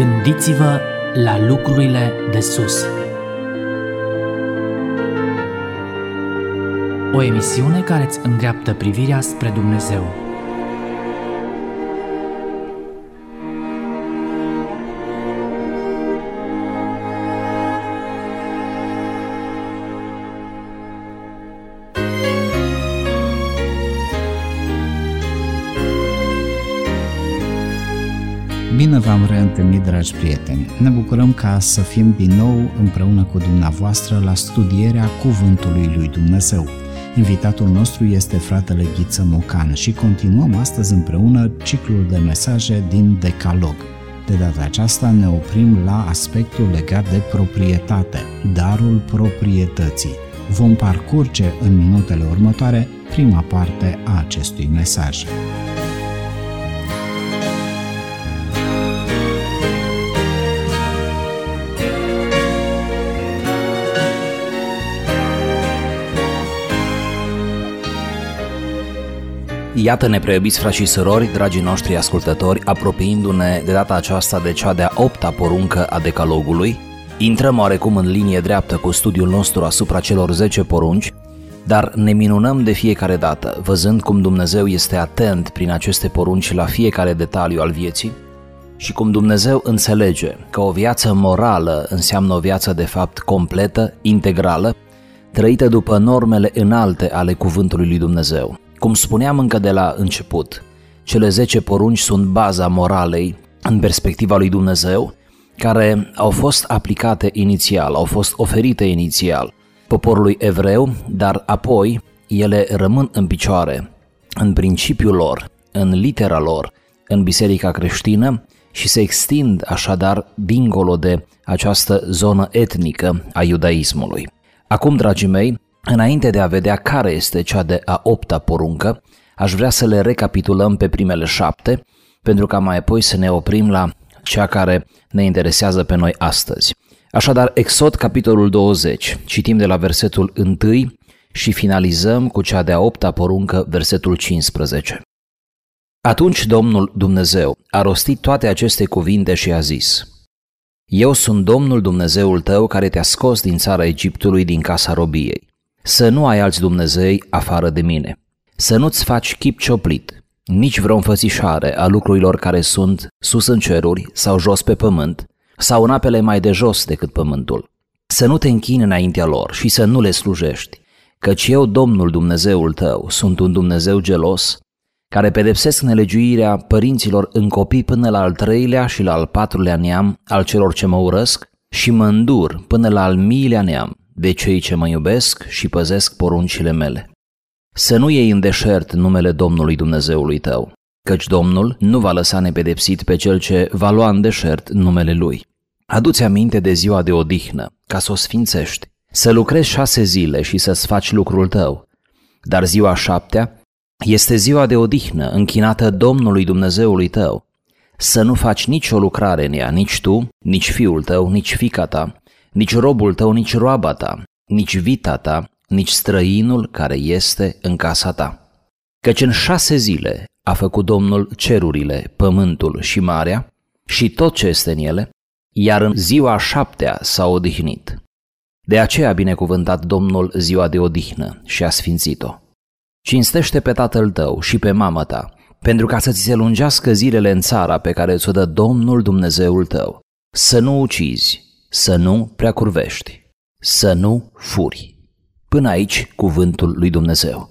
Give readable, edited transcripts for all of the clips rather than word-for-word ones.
Gândiți-vă la lucrurile de sus. O emisiune care îți îndreaptă privirea spre Dumnezeu. Bine v-am reîntâlnit, dragi prieteni! Ne bucurăm ca să fim din nou împreună cu dumneavoastră la studierea Cuvântului lui Dumnezeu. Invitatul nostru este fratele Ghiță Mocan și continuăm astăzi împreună ciclul de mesaje din Decalog. De data aceasta ne oprim la aspectul legat de proprietate, darul proprietății. Vom parcurge în minutele următoare prima parte a acestui mesaj. Iată-ne, preiubiți frați și surori, dragii noștri ascultători, apropiindu-ne de data aceasta de cea de-a 8-a poruncă a Decalogului. Intrăm oarecum în linie dreaptă cu studiul nostru asupra celor 10 porunci, dar ne minunăm de fiecare dată, văzând cum Dumnezeu este atent prin aceste porunci la fiecare detaliu al vieții și cum Dumnezeu înțelege că o viață morală înseamnă o viață de fapt completă, integrală, trăită după normele înalte ale Cuvântului lui Dumnezeu. Cum spuneam încă de la început, cele 10 porunci sunt baza moralei în perspectiva lui Dumnezeu, care au fost aplicate inițial, au fost oferite inițial poporului evreu, dar apoi ele rămân în picioare, în principiul lor, în litera lor, în biserica creștină și se extind așadar dincolo de această zonă etnică a iudaismului. Acum, dragii mei, înainte de a vedea care este cea de-a 8-a poruncă, aș vrea să le recapitulăm pe primele 7, pentru ca mai apoi să ne oprim la cea care ne interesează pe noi astăzi. Așadar, Exod, capitolul 20, citim de la versetul 1 și finalizăm cu cea de-a 8-a poruncă, versetul 15. Atunci Domnul Dumnezeu a rostit toate aceste cuvinte și a zis: Eu sunt Domnul Dumnezeul tău care te-a scos din țara Egiptului, din casa robiei. Să nu ai alți Dumnezei afară de mine. Să nu-ți faci chip cioplit, nici vreo înfățișare a lucrurilor care sunt sus în ceruri sau jos pe pământ, sau în apele mai de jos decât pământul. Să nu te închini înaintea lor și să nu le slujești, căci eu, Domnul Dumnezeul tău, sunt un Dumnezeu gelos, care pedepsesc nelegiuirea părinților în copii până la al 3-lea și la al 4-lea neam al celor ce mă urăsc și mă îndur până la al 1000-lea neam de cei ce mă iubesc și păzesc poruncile mele. Să nu iei în deșert numele Domnului Dumnezeului tău, căci Domnul nu va lăsa nepedepsit pe cel ce va lua în deșert numele Lui. Adu-ți aminte de ziua de odihnă, ca să o sfințești, să lucrezi 6 zile și să-ți faci lucrul tău, dar ziua 7-a este ziua de odihnă închinată Domnului Dumnezeului tău. Să nu faci nicio lucrare în ea, nici tu, nici fiul tău, nici fiica ta, nici robul tău, nici roaba ta, nici vita ta, nici străinul care este în casa ta. Căci în 6 zile a făcut Domnul cerurile, pământul și marea și tot ce este în ele, iar în ziua 7-a s-a odihnit. De aceea a binecuvântat Domnul ziua de odihnă și a sfințit-o. Cinstește pe tatăl tău și pe mama ta, pentru ca să ți se lungească zilele în țara pe care ți-o dă Domnul Dumnezeul tău. Să nu ucizi, să nu preacurvești, să nu furi. Până aici cuvântul lui Dumnezeu.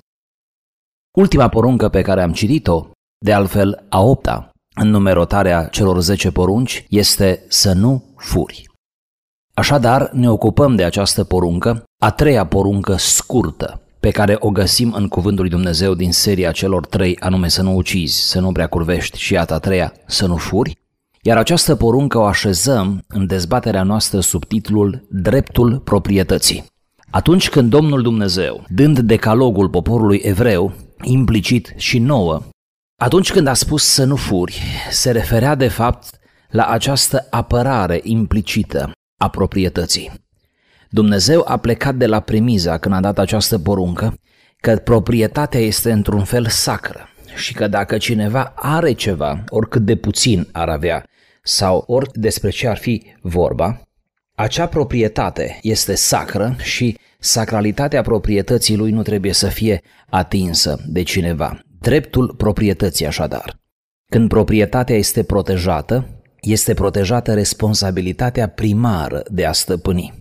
Ultima poruncă pe care am citit-o, de altfel a 8-a, în numerotarea celor 10 porunci, este să nu furi. Așadar, ne ocupăm de această poruncă, a 3-a poruncă scurtă, pe care o găsim în cuvântul lui Dumnezeu din seria celor 3, anume să nu ucizi, să nu preacurvești și iată a 3-a, să nu furi. Iar această poruncă o așezăm în dezbaterea noastră sub titlul Dreptul proprietății. Atunci când Domnul Dumnezeu, dând decalogul poporului evreu, implicit și nouă, atunci când a spus să nu furi, se referea de fapt la această apărare implicită a proprietății. Dumnezeu a plecat de la premiza când a dat această poruncă că proprietatea este într-un fel sacră și că dacă cineva are ceva, oricât de puțin ar avea, sau ori despre ce ar fi vorba, acea proprietate este sacră și sacralitatea proprietății lui nu trebuie să fie atinsă de cineva. Dreptul proprietății așadar. Când proprietatea este protejată responsabilitatea primară de a stăpâni.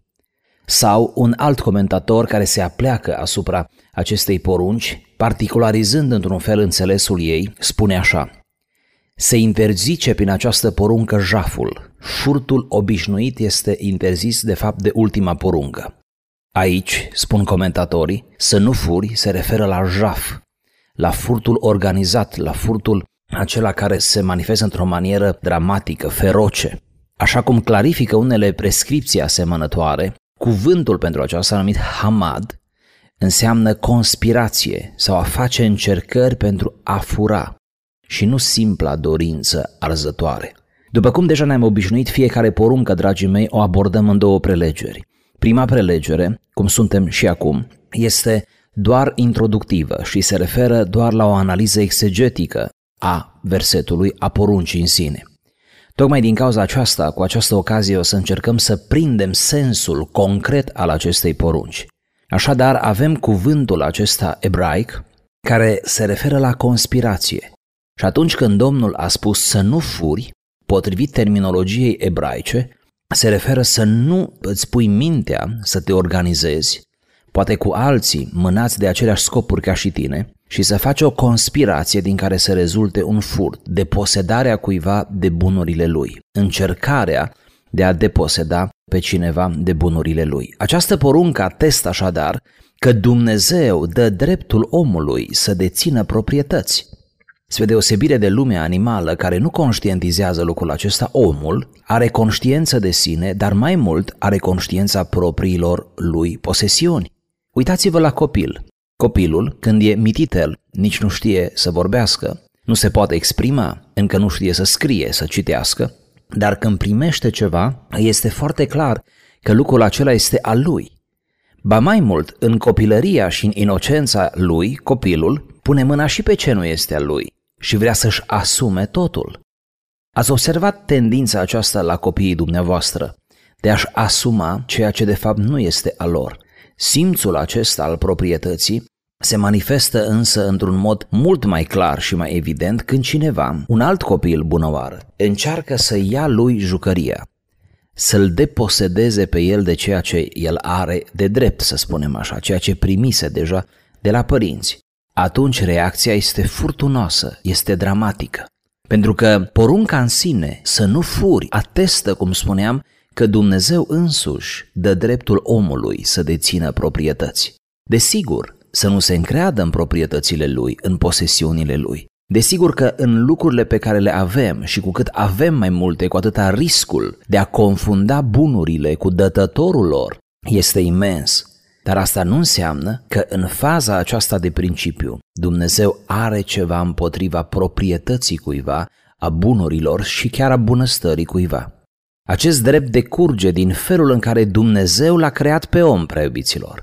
Sau un alt comentator care se apleacă asupra acestei porunci, particularizând într-un fel înțelesul ei, spune așa: se interzice prin această poruncă jaful. Furtul obișnuit este interzis de fapt de ultima poruncă. Aici, spun comentatorii, să nu furi se referă la jaf, la furtul organizat, la furtul acela care se manifestă într-o manieră dramatică, feroce. Așa cum clarifică unele prescripții asemănătoare, cuvântul pentru aceasta numit hamad înseamnă conspirație sau a face încercări pentru a fura și nu simpla dorință arzătoare. După cum deja ne-am obișnuit, fiecare poruncă, dragii mei, o abordăm în două prelegeri. Prima prelegere, cum suntem și acum, este doar introductivă și se referă doar la o analiză exegetică a versetului, a poruncii în sine. Tocmai din cauza aceasta, cu această ocazie, o să încercăm să prindem sensul concret al acestei porunci. Așadar, avem cuvântul acesta ebraic care se referă la conspirație. Și atunci când Domnul a spus să nu furi, potrivit terminologiei ebraice, se referă să nu îți pui mintea să te organizezi, poate cu alții mânați de aceleași scopuri ca și tine, și să faci o conspirație din care să rezulte un furt, deposedarea cuiva de bunurile lui, încercarea de a deposeda pe cineva de bunurile lui. Această poruncă atestă așadar că Dumnezeu dă dreptul omului să dețină proprietăți. Spre deosebire de lumea animală care nu conștientizează lucrul acesta, omul are conștiință de sine, dar mai mult are conștiința propriilor lui posesiuni. Uitați-vă la copil. Copilul, când e mititel, nici nu știe să vorbească, nu se poate exprima, încă nu știe să scrie, să citească, dar când primește ceva, este foarte clar că lucrul acela este al lui. Ba mai mult, în copilăria și în inocența lui, copilul pune mâna și pe ce nu este al lui și vrea să-și asume totul. Ați observat tendința aceasta la copiii dumneavoastră, de a-și asuma ceea ce de fapt nu este al lor. Simțul acesta al proprietății se manifestă însă într-un mod mult mai clar și mai evident când cineva, un alt copil bunăoară, încearcă să ia lui jucăria, să-l deposedeze pe el de ceea ce el are de drept, să spunem așa, ceea ce primise deja de la părinți. Atunci reacția este furtunoasă, este dramatică. Pentru că porunca în sine, să nu furi, atestă, cum spuneam, că Dumnezeu însuși dă dreptul omului să dețină proprietăți. Desigur, să nu se încreadă în proprietățile lui, în posesiunile lui. Desigur că în lucrurile pe care le avem și cu cât avem mai multe, cu atâta riscul de a confunda bunurile cu dătătorul lor este imens. Dar asta nu înseamnă că în faza aceasta de principiu Dumnezeu are ceva împotriva proprietății cuiva, a bunurilor și chiar a bunăstării cuiva. Acest drept decurge din felul în care Dumnezeu l-a creat pe om, prea iubiților.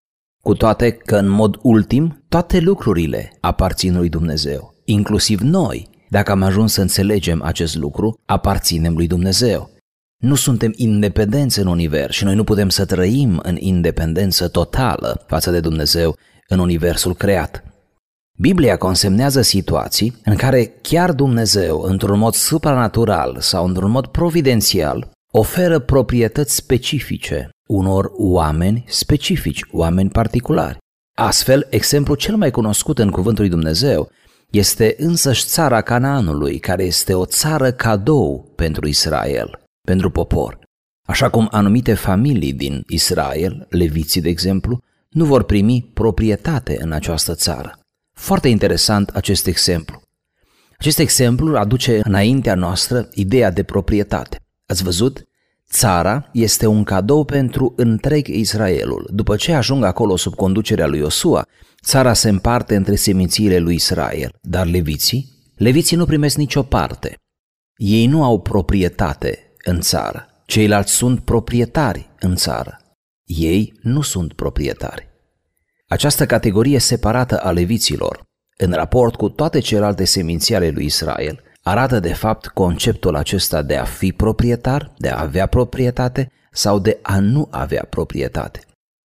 Cu toate că în mod ultim toate lucrurile aparțin lui Dumnezeu, inclusiv noi, dacă am ajuns să înțelegem acest lucru, aparținem lui Dumnezeu. Nu suntem independenți în univers și noi nu putem să trăim în independență totală față de Dumnezeu în universul creat. Biblia consemnează situații în care chiar Dumnezeu, într-un mod supranatural sau într-un mod providențial, oferă proprietăți specifice unor oameni specifici, oameni particulari. Astfel, exemplul cel mai cunoscut în cuvântul lui Dumnezeu este însăși țara Canaanului, care este o țară cadou pentru Israel, pentru popor. Așa cum anumite familii din Israel, leviții de exemplu, nu vor primi proprietate în această țară. Foarte interesant acest exemplu. Acest exemplu aduce înaintea noastră ideea de proprietate. Ați văzut? Țara este un cadou pentru întreg Israelul. După ce ajung acolo sub conducerea lui Iosua, țara se împarte între semințiile lui Israel. Dar leviții nu primesc nicio parte. Ei nu au proprietate în țară. Ceilalți sunt proprietari în țară. Ei nu sunt proprietari. Această categorie separată a leviților, în raport cu toate celelalte seminții ale lui Israel, arată de fapt conceptul acesta de a fi proprietar, de a avea proprietate sau de a nu avea proprietate.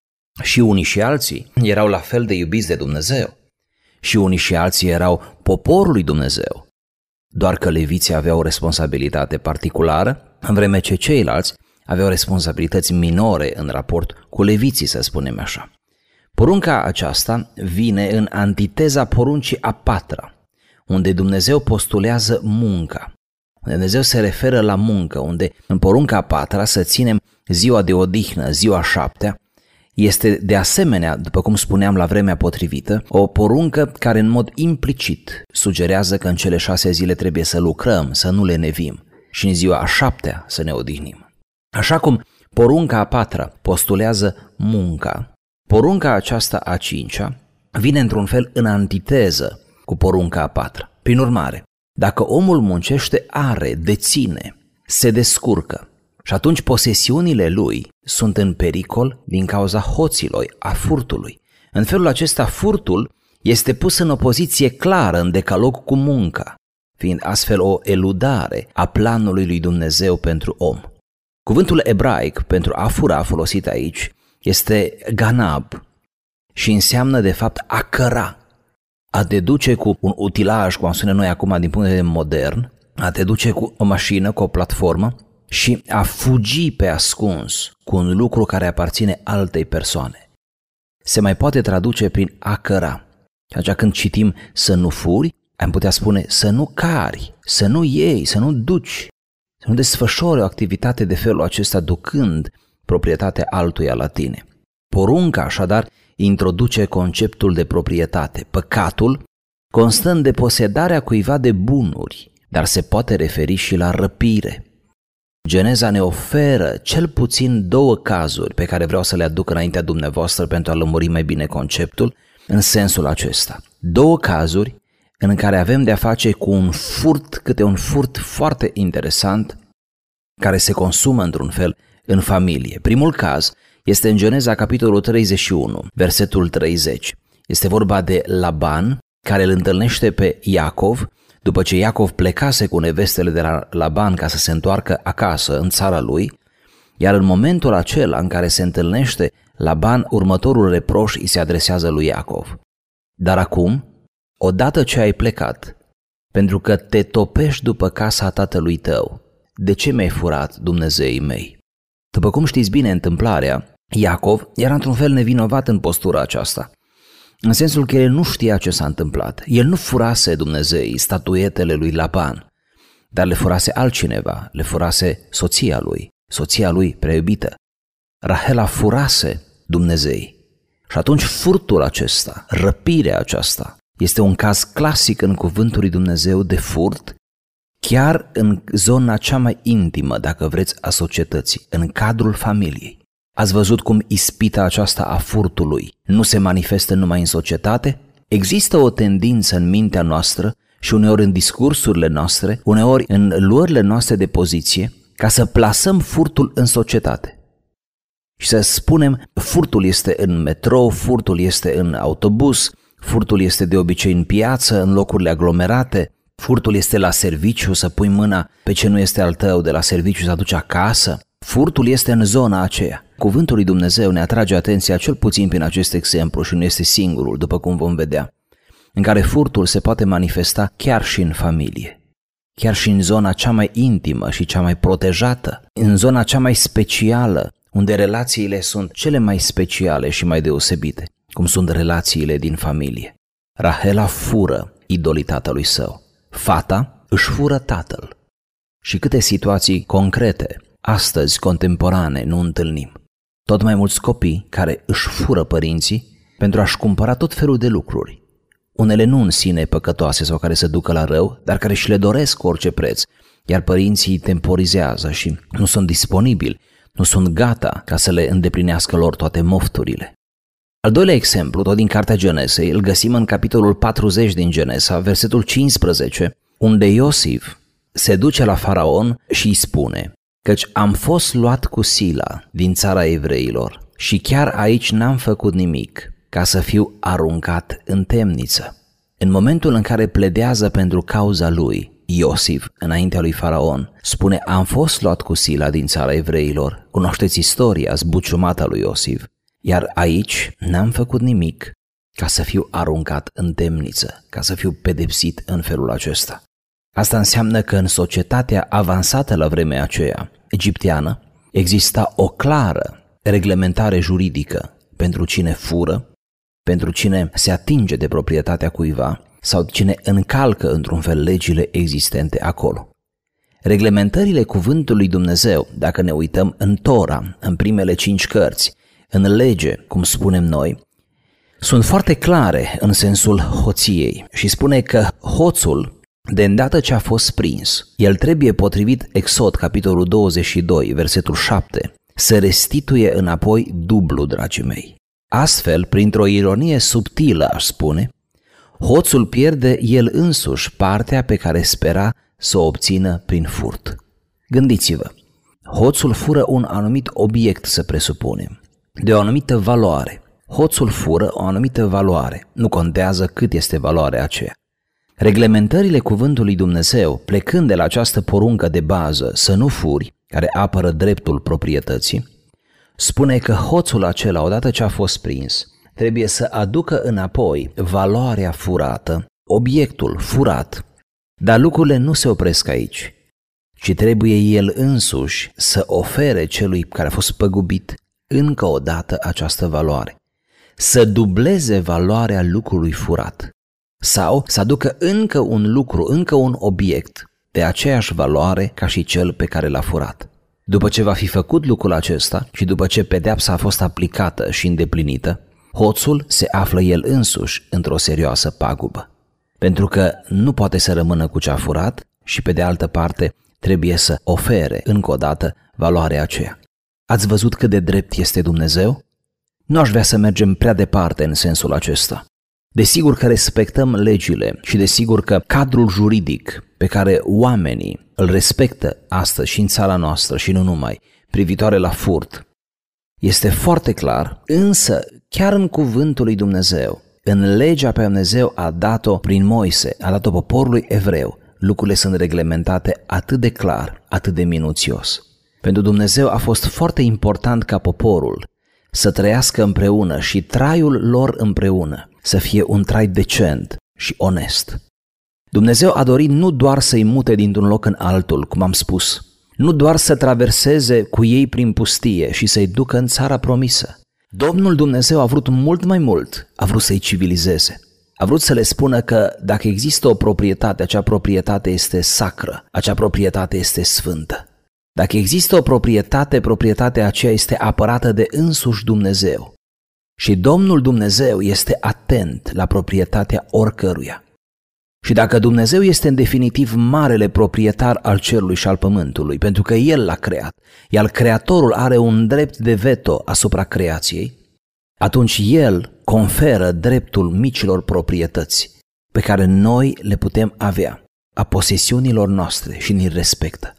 Și unii și alții erau la fel de iubiți de Dumnezeu. Și unii și alții erau poporul lui Dumnezeu. Doar că leviții aveau o responsabilitate particulară, în vreme ce ceilalți aveau responsabilități minore în raport cu leviții, să spunem așa. Porunca aceasta vine în antiteza poruncii a patra, unde Dumnezeu postulează munca, unde Dumnezeu se referă la muncă, unde în porunca a patra să ținem ziua de odihnă, ziua șaptea, este de asemenea, după cum spuneam la vremea potrivită, o poruncă care în mod implicit sugerează că în cele 6 zile trebuie să lucrăm, să nu lenevim și în ziua a șaptea să ne odihnim. Așa cum porunca a patra postulează munca, porunca aceasta a cincea vine într-un fel în antiteză cu porunca a patra. Prin urmare, dacă omul muncește, are, deține, se descurcă și atunci posesiunile lui sunt în pericol din cauza hoților, a furtului. În felul acesta furtul este pus în opoziție clară, în decalog cu munca, fiind astfel o eludare a planului lui Dumnezeu pentru om. Cuvântul ebraic pentru a fura folosit aici este ganab și înseamnă de fapt a căra, a te duce cu un utilaj, cum am spune noi acum din punct de vedere modern, a te duce cu o mașină, cu o platformă și a fugi pe ascuns cu un lucru care aparține altei persoane. Se mai poate traduce prin a căra. Atunci când citim să nu furi, am putea spune să nu cari, să nu iei, să nu duci, să nu desfășori o activitate de felul acesta ducând proprietatea altuia la tine. Porunca așadar introduce conceptul de proprietate. Păcatul constă în deposedarea cuiva de bunuri, dar se poate referi și la răpire. Geneza ne oferă cel puțin 2 cazuri pe care vreau să le aduc înaintea dumneavoastră pentru a lămuri mai bine conceptul în sensul acesta. 2 cazuri în care avem de-a face cu un furt, câte un furt foarte interesant care se consumă într-un fel în familie. Primul caz este în Geneza capitolul 31, versetul 30. Este vorba de Laban care îl întâlnește pe Iacov după ce Iacov plecase cu nevestele de la Laban ca să se întoarcă acasă în țara lui, iar în momentul acela în care se întâlnește Laban, următorul reproș îi se adresează lui Iacov. Dar acum, odată ce ai plecat, pentru că te topești după casa tatălui tău, de ce mi-ai furat, Dumnezeii mei? După cum știți bine întâmplarea, Iacov era într-un fel nevinovat în postura aceasta, în sensul că el nu știa ce s-a întâmplat. El nu furase Dumnezeii, statuetele lui Laban, dar le furase altcineva, le furase soția lui prea iubită. Rahela furase Dumnezeii. Și atunci furtul acesta, răpirea aceasta, este un caz clasic în cuvântul lui Dumnezeu de furt, chiar în zona cea mai intimă, dacă vreți, a societății, în cadrul familiei. Ați văzut cum ispita aceasta a furtului nu se manifestă numai în societate? Există o tendință în mintea noastră și uneori în discursurile noastre, uneori în luările noastre de poziție, ca să plasăm furtul în societate. Și să spunem, furtul este în metrou, furtul este în autobuz, furtul este de obicei în piață, în locurile aglomerate, furtul este la serviciu, să pui mâna pe ce nu este al tău de la serviciu să aduci acasă. Furtul este în zona aceea. Cuvântul lui Dumnezeu ne atrage atenția cel puțin prin acest exemplu și nu este singurul, după cum vom vedea, în care furtul se poate manifesta chiar și în familie, chiar și în zona cea mai intimă și cea mai protejată, în zona cea mai specială, unde relațiile sunt cele mai speciale și mai deosebite, cum sunt relațiile din familie. Rahela fură idolii tatălui său, fata își fură tatăl. Și câte situații concrete astăzi, contemporane, nu întâlnim. Tot mai mulți copii care își fură părinții pentru a-și cumpăra tot felul de lucruri. Unele nu în sine păcătoase sau care se ducă la rău, dar care și le doresc cu orice preț, iar părinții îi temporizează și nu sunt disponibili, nu sunt gata ca să le îndeplinească lor toate mofturile. Al doilea exemplu, tot din cartea Genesei, îl găsim în capitolul 40 din Genesa, versetul 15, unde Iosif se duce la Faraon și îi spune: căci am fost luat cu sila din țara evreilor și chiar aici n-am făcut nimic ca să fiu aruncat în temniță. În momentul în care pledează pentru cauza lui, Iosif înaintea lui Faraon, spune: am fost luat cu sila din țara evreilor. Cunoașteți istoria zbuciumată a lui Iosif. Iar aici n-am făcut nimic ca să fiu aruncat în temniță, ca să fiu pedepsit în felul acesta. Asta înseamnă că în societatea avansată la vremea aceea, egipteană, exista o clară reglementare juridică pentru cine fură, pentru cine se atinge de proprietatea cuiva sau cine încalcă într-un fel legile existente acolo. Reglementările cuvântului lui Dumnezeu, dacă ne uităm în Tora, în primele 5 cărți, în lege, cum spunem noi, sunt foarte clare în sensul hoției și spune că hoțul, de îndată ce a fost prins, el trebuie, potrivit Exod, capitolul 22, versetul 7, să restituie înapoi dublu, dragii mei. Astfel, printr-o ironie subtilă, aș spune, hoțul pierde el însuși partea pe care spera să o obțină prin furt. Gândiți-vă, hoțul fură un anumit obiect, să presupunem, de o anumită valoare. Hoțul fură o anumită valoare, nu contează cât este valoarea aceea. Reglementările cuvântului Dumnezeu, plecând de la această poruncă de bază, să nu furi, care apără dreptul proprietății, spune că hoțul acela, odată ce a fost prins, trebuie să aducă înapoi valoarea furată, obiectul furat. Dar lucrurile nu se opresc aici, ci trebuie el însuși să ofere celui care a fost păgubit încă o dată această valoare, să dubleze valoarea lucrului furat sau să aducă încă un lucru, încă un obiect de aceeași valoare ca și cel pe care l-a furat. După ce va fi făcut lucrul acesta și după ce pedeapsa a fost aplicată și îndeplinită, hoțul se află el însuși într-o serioasă pagubă, pentru că nu poate să rămână cu ce a furat și pe de altă parte trebuie să ofere încă o dată valoarea aceea. Ați văzut cât de drept este Dumnezeu? Nu aș vrea să mergem prea departe în sensul acesta. Desigur că respectăm legile și desigur că cadrul juridic pe care oamenii îl respectă astăzi și în țara noastră și nu numai, privitoare la furt, este foarte clar, însă chiar în cuvântul lui Dumnezeu, în legea pe Dumnezeu a dat-o prin Moise, a dat-o poporului evreu, lucrurile sunt reglementate atât de clar, atât de minuțios. Pentru Dumnezeu a fost foarte important ca poporul să trăiască împreună și traiul lor împreună să fie un trai decent și onest. Dumnezeu a dorit nu doar să-i mute dintr-un loc în altul, cum am spus, nu doar să traverseze cu ei prin pustie și să-i ducă în țara promisă. Domnul Dumnezeu a vrut mult mai mult, a vrut să-i civilizeze. A vrut să le spună că dacă există o proprietate, acea proprietate este sacră, acea proprietate este sfântă. Dacă există o proprietate, proprietatea aceea este apărată de însuși Dumnezeu. Și Domnul Dumnezeu este atent la proprietatea oricăruia. Și dacă Dumnezeu este în definitiv marele proprietar al cerului și al pământului, pentru că El l-a creat, iar Creatorul are un drept de veto asupra creației, atunci El conferă dreptul micilor proprietăți pe care noi le putem avea, a posesiunilor noastre, și ni-l respectă.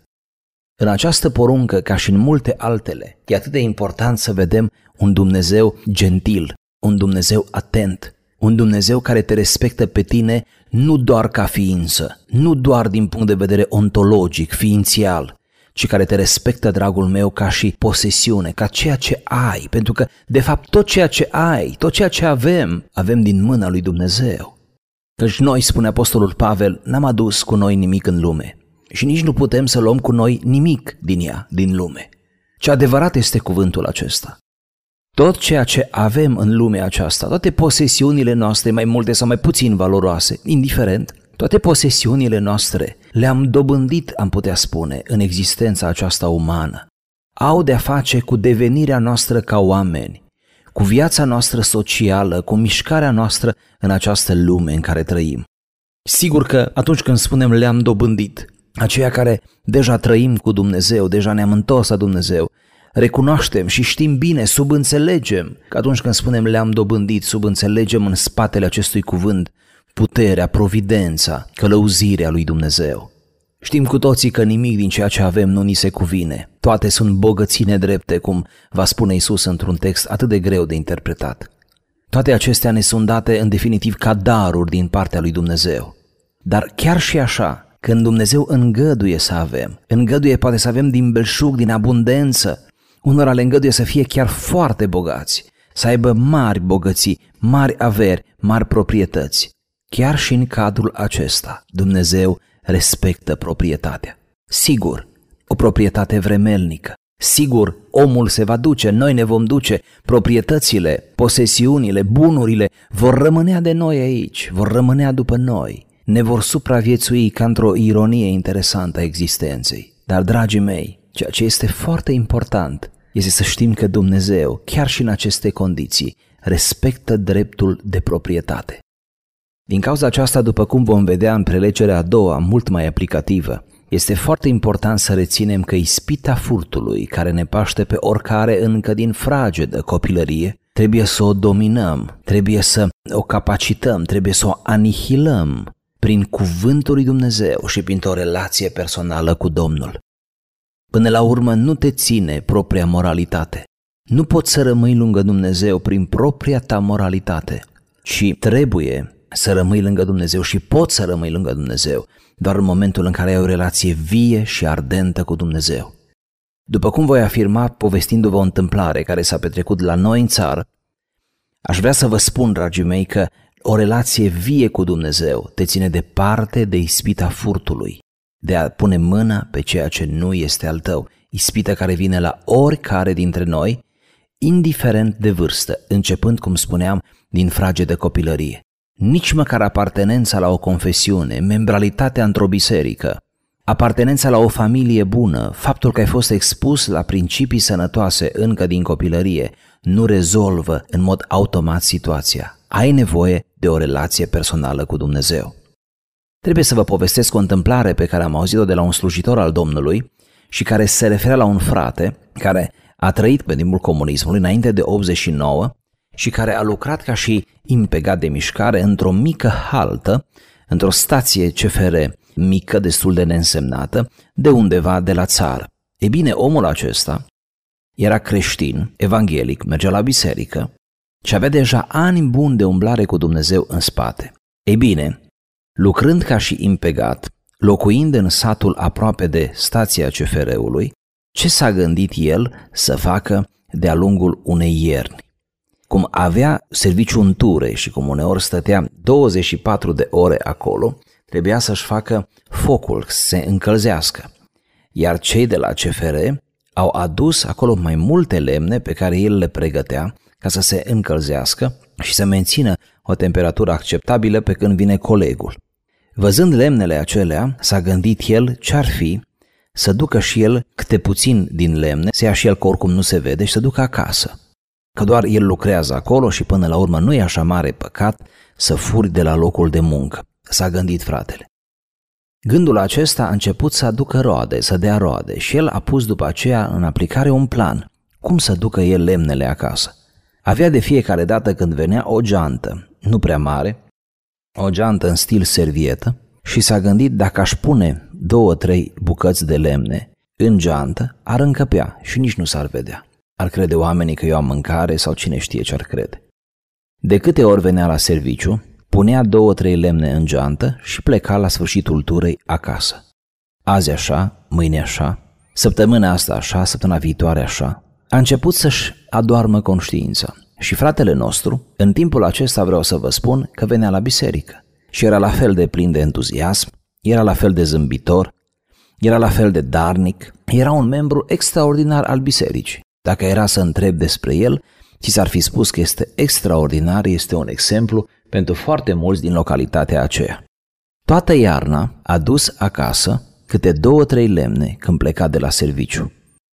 În această poruncă, ca și în multe altele, e atât de important să vedem un Dumnezeu gentil, un Dumnezeu atent, un Dumnezeu care te respectă pe tine nu doar ca ființă, nu doar din punct de vedere ontologic, ființial, ci care te respectă, dragul meu, ca și posesiune, ca ceea ce ai, pentru că, de fapt, tot ceea ce ai, tot ceea ce avem din mâna lui Dumnezeu. Căci noi, spune Apostolul Pavel, n-am adus cu noi nimic în lume și nici nu putem să luăm cu noi nimic din ea, din lume. Ce adevărat este cuvântul acesta. Tot ceea ce avem în lumea aceasta, toate posesiunile noastre, mai multe sau mai puțin valoroase, indiferent, toate posesiunile noastre le-am dobândit, am putea spune, în existența aceasta umană. Au de-a face cu devenirea noastră ca oameni, cu viața noastră socială, cu mișcarea noastră în această lume în care trăim. Sigur că atunci când spunem le-am dobândit, aceia care deja trăim cu Dumnezeu, deja ne-am întors la Dumnezeu, recunoaștem și știm bine, subînțelegem că atunci când spunem le-am dobândit, subînțelegem în spatele acestui cuvânt puterea, providența, călăuzirea lui Dumnezeu. Știm cu toții că nimic din ceea ce avem nu ni se cuvine. Toate sunt bogății nedrepte, cum va spune Iisus într-un text atât de greu de interpretat. Toate acestea ne sunt date în definitiv ca daruri din partea lui Dumnezeu. Dar chiar și așa, când Dumnezeu îngăduie să avem, îngăduie poate să avem din belșug, din abundență, unora le îngăduie să fie chiar foarte bogați, să aibă mari bogății, mari averi, mari proprietăți. Chiar și în cadrul acesta, Dumnezeu respectă proprietatea. Sigur, o proprietate vremelnică. Sigur, omul se va duce, noi ne vom duce, proprietățile, posesiunile, bunurile vor rămânea de noi aici, vor rămânea după noi, ne vor supraviețui ca într-o ironie interesantă a existenței. Dar, dragii mei, ceea ce este foarte important este să știm că Dumnezeu, chiar și în aceste condiții, respectă dreptul de proprietate. Din cauza aceasta, după cum vom vedea în prelegerea a doua, mult mai aplicativă, este foarte important să reținem că ispita furtului care ne paște pe oricare încă din fragedă copilărie, trebuie să o dominăm, trebuie să o capacităm, trebuie să o anihilăm prin cuvântul lui Dumnezeu și printr-o relație personală cu Domnul. Până la urmă nu te ține propria moralitate. Nu poți să rămâi lângă Dumnezeu prin propria ta moralitate, ci trebuie să rămâi lângă Dumnezeu și poți să rămâi lângă Dumnezeu doar în momentul în care ai o relație vie și ardentă cu Dumnezeu. După cum voi afirma povestindu-vă o întâmplare care s-a petrecut la noi în țară, aș vrea să vă spun, dragii mei, că o relație vie cu Dumnezeu te ține departe de ispita furtului, de a pune mâna pe ceea ce nu este al tău, ispită care vine la oricare dintre noi, indiferent de vârstă, începând, cum spuneam, din fragedă copilărie. Nici măcar apartenența la o confesiune, membralitatea într-o biserică, apartenența la o familie bună, faptul că ai fost expus la principii sănătoase încă din copilărie, nu rezolvă în mod automat situația. Ai nevoie de o relație personală cu Dumnezeu. Trebuie să vă povestesc o întâmplare pe care am auzit-o de la un slujitor al Domnului și care se referea la un frate care a trăit pe timpul comunismului înainte de 89 și care a lucrat ca și impegat de mișcare într-o mică haltă, într-o stație CFR mică, destul de neînsemnată, de undeva de la țară. E bine, omul acesta era creștin, evanghelic, mergea la biserică și avea deja ani buni de umblare cu Dumnezeu în spate. Ei bine, lucrând ca și impegat, locuind în satul aproape de stația CFR-ului, ce s-a gândit el să facă de-a lungul unei ierni? Cum avea serviciu în ture și cum uneori stătea 24 de ore acolo, trebuia să-și facă focul, să se încălzească. Iar cei de la CFR au adus acolo mai multe lemne pe care el le pregătea ca să se încălzească și să mențină o temperatură acceptabilă pe când vine colegul. Văzând lemnele acelea, s-a gândit el ce-ar fi să ducă și el câte puțin din lemne, să ia și el că oricum nu se vede și să ducă acasă. Că doar el lucrează acolo și până la urmă nu e așa mare păcat să furi de la locul de muncă, s-a gândit fratele. Gândul acesta a început să aducă roade, să dea roade și el a pus după aceea în aplicare un plan, cum să ducă el lemnele acasă. Avea de fiecare dată când venea o geantă, nu prea mare, o geantă în stil servietă și s-a gândit dacă aș pune 2-3 bucăți de lemne în geantă, ar încăpea și nici nu s-ar vedea. Ar crede oamenii că eu am mâncare sau cine știe ce ar crede. De câte ori venea la serviciu, punea 2-3 lemne în geantă și pleca la sfârșitul turei acasă. Azi așa, mâine așa, săptămâna asta așa, săptămâna viitoare așa. A început să-și adoarmă conștiința. Și fratele nostru, în timpul acesta vreau să vă spun că venea la biserică și era la fel de plin de entuziasm, era la fel de zâmbitor, era la fel de darnic, era un membru extraordinar al bisericii. Dacă era să întrebi despre el, ți s-ar fi spus că este extraordinar, este un exemplu pentru foarte mulți din localitatea aceea. Toată iarna a dus acasă câte 2-3 lemne când pleca de la serviciu.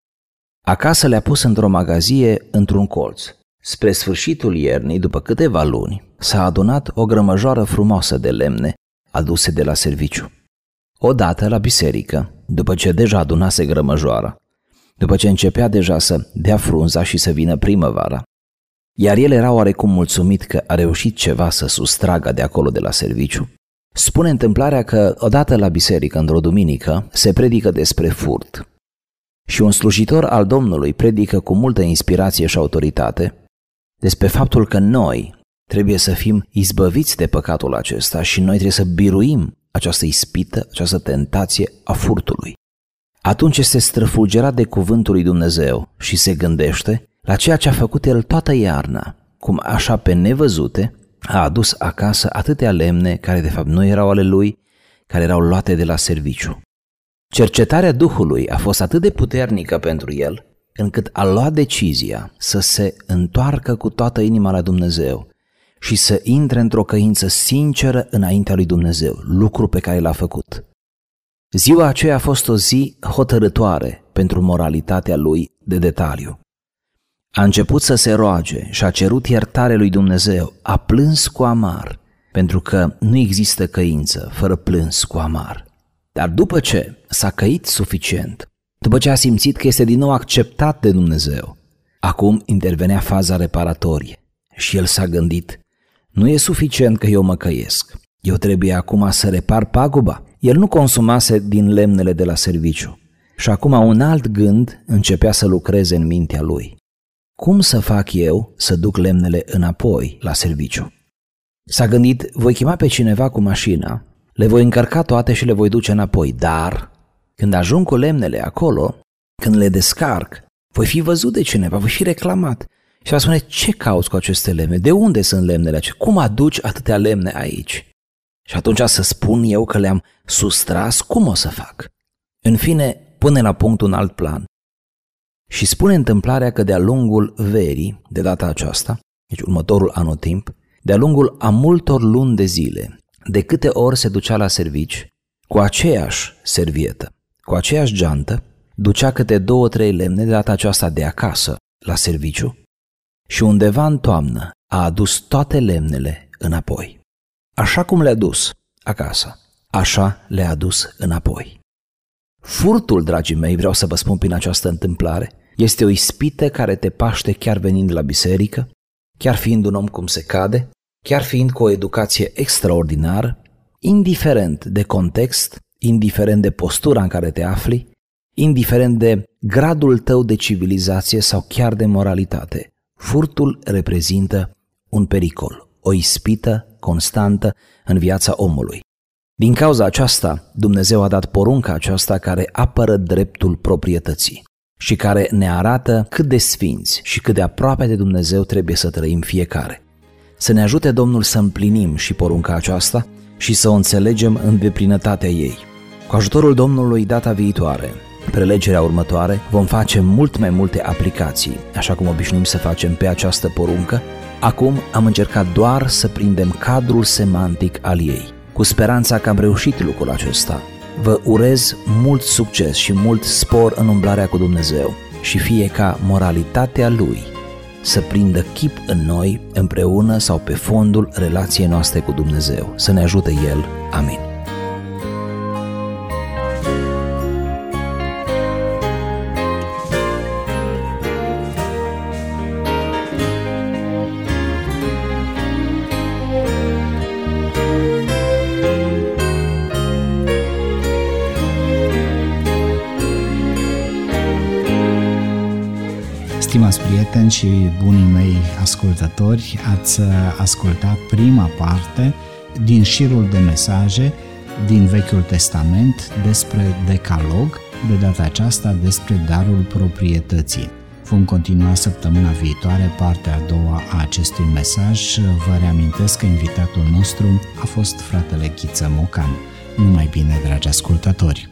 Acasă le-a pus într-o magazie într-un colț. Spre sfârșitul iernii, după câteva luni, s-a adunat o grămăjoară frumoasă de lemne aduse de la serviciu. Odată la biserică, după ce deja adunase grămăjoara, după ce începea deja să dea frunza și să vină primăvara, iar el era oarecum mulțumit că a reușit ceva să sustragă de acolo de la serviciu, spune întâmplarea că odată la biserică, într-o duminică, se predică despre furt. Și un slujitor al Domnului predică cu multă inspirație și autoritate despre faptul că noi trebuie să fim izbăviți de păcatul acesta și noi trebuie să biruim această ispită, această tentație a furtului. Atunci este străfulgerat de cuvântul lui Dumnezeu și se gândește la ceea ce a făcut el toată iarna, cum așa pe nevăzute a adus acasă atâtea lemne care de fapt nu erau ale lui, care erau luate de la serviciu. Cercetarea Duhului a fost atât de puternică pentru el, încât a luat decizia să se întoarcă cu toată inima la Dumnezeu și să intre într-o căință sinceră înaintea lui Dumnezeu, lucru pe care l-a făcut. Ziua aceea a fost o zi hotărâtoare pentru moralitatea lui de detaliu. A început să se roage și a cerut iertare lui Dumnezeu, a plâns cu amar, pentru că nu există căință fără plâns cu amar. Dar după ce s-a căit suficient, după ce a simțit că este din nou acceptat de Dumnezeu, acum intervenea faza reparatorie și el s-a gândit, nu e suficient că eu mă căiesc, eu trebuie acum să repar paguba. El nu consumase din lemnele de la serviciu și acum un alt gând începea să lucreze în mintea lui. Cum să fac eu să duc lemnele înapoi la serviciu? S-a gândit, voi chema pe cineva cu mașina, le voi încărca toate și le voi duce înapoi, dar când ajung cu lemnele acolo, când le descarc, voi fi văzut de cineva, voi fi reclamat și va spune, ce cauți cu aceste lemne? De unde sunt lemnele acestea? Cum aduci atâtea lemne aici? Și atunci să spun eu că le-am sustras, cum o să fac? În fine, pune la punct un alt plan și spune întâmplarea că de-a lungul verii, de data aceasta, deci următorul anotimp, de-a lungul a multor luni de zile, de câte ori se ducea la servici, cu aceeași servietă, cu aceeași geantă, ducea câte 2-3 lemne de data aceasta de acasă la serviciu și undeva în toamnă a adus toate lemnele înapoi. Așa cum le-a dus acasă, așa le-a adus înapoi. Furtul, dragii mei, vreau să vă spun prin această întâmplare, este o ispită care te paște chiar venind la biserică, chiar fiind un om cum se cade, chiar fiind cu o educație extraordinară, indiferent de context, indiferent de postura în care te afli, indiferent de gradul tău de civilizație sau chiar de moralitate. Furtul reprezintă un pericol, o ispită constantă în viața omului. Din cauza aceasta, Dumnezeu a dat porunca aceasta care apără dreptul proprietății și care ne arată cât de sfinți și cât de aproape de Dumnezeu trebuie să trăim fiecare. Să ne ajute Domnul să împlinim și porunca aceasta și să o înțelegem în deplinătatea ei. Cu ajutorul Domnului data viitoare, prelegerea următoare, vom face mult mai multe aplicații, așa cum obișnuim să facem pe această poruncă. Acum am încercat doar să prindem cadrul semantic al ei, cu speranța că am reușit lucrul acesta. Vă urez mult succes și mult spor în umblarea cu Dumnezeu și fie ca moralitatea Lui să prindă chip în noi, împreună sau pe fondul relației noastre cu Dumnezeu. Să ne ajute El. Amin. Stimați prieteni și bunii mei ascultători, ați ascultat prima parte din șirul de mesaje din Vechiul Testament despre Decalog, de data aceasta despre darul proprietății. Vom continua săptămâna viitoare partea a doua a acestui mesaj. Vă reamintesc că invitatul nostru a fost fratele Ghiță Mocan. Numai bine, dragi ascultători!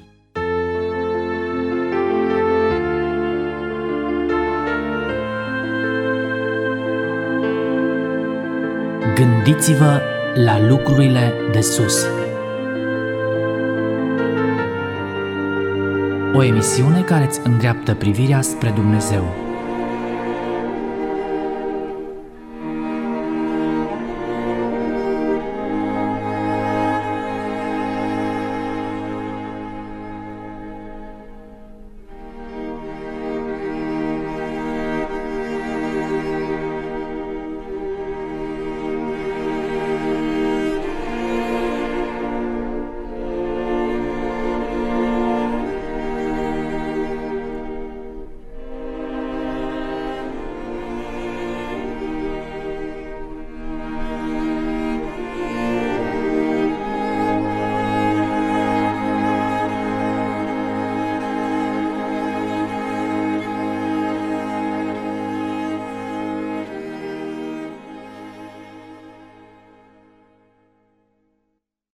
Gândiți-vă la lucrurile de sus. O emisiune care îți îndreaptă privirea spre Dumnezeu.